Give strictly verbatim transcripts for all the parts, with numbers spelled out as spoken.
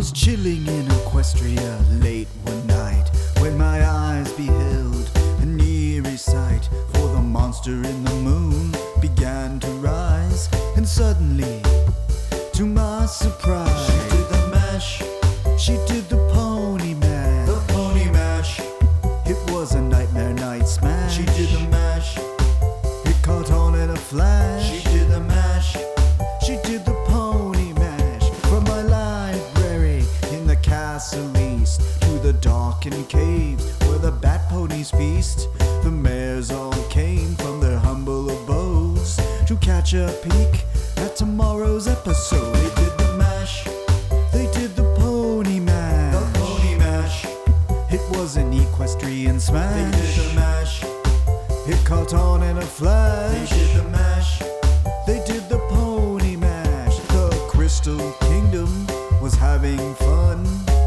was chilling in Equestria late one night when my eyes beheld an eerie sight, for the monster in the moon began to rise, and suddenly, to my surprise, she did the mash, she did the pony mash, the pony mash. It was a nightmare night smash. She did the mash, it caught on in a flash. She did the mash, she did the pony mash. From my library in the castle east to the darkened caves where the bat ponies feast, the mares all came from their humble abodes to catch a peek at tomorrow's episode. They did the mash, they did the pony mash, the pony mash. It was an equestrian smash. They did the mash, it caught on in a flash. They did the mash, they did the pony mash. The Crystal Kingdom was having fun.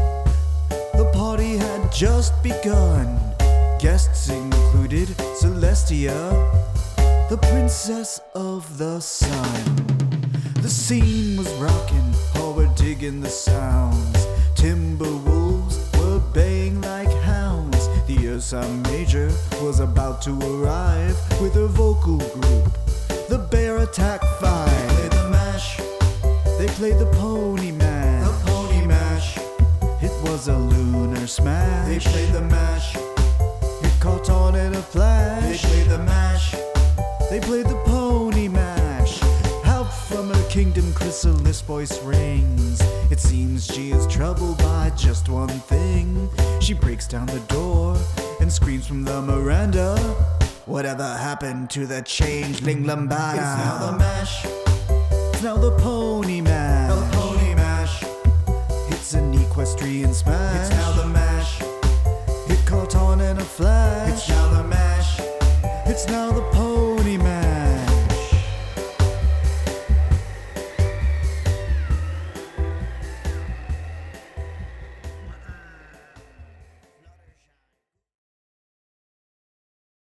The party had just begun. Guests included Celestia, the princess of the sun. The scene was rocking, all were digging the sounds. Timber wolves were baying like hounds. The Ursa Major was about to arrive with her vocal group, the Bear Attack Five. They played the mash, they played the pony mash, the pony mash. It was a lunar smash. They played the mash, it caught on in a flash. They played the mash, they played the pony mash. Out from her kingdom Chrysalis voice rings. It seems she is troubled by just one thing. She breaks down the door and screams from the Miranda, whatever happened to the changeling Lambada? It's now the mash, it's now the pony mash, the pony mash. It's an equestrian smash. It's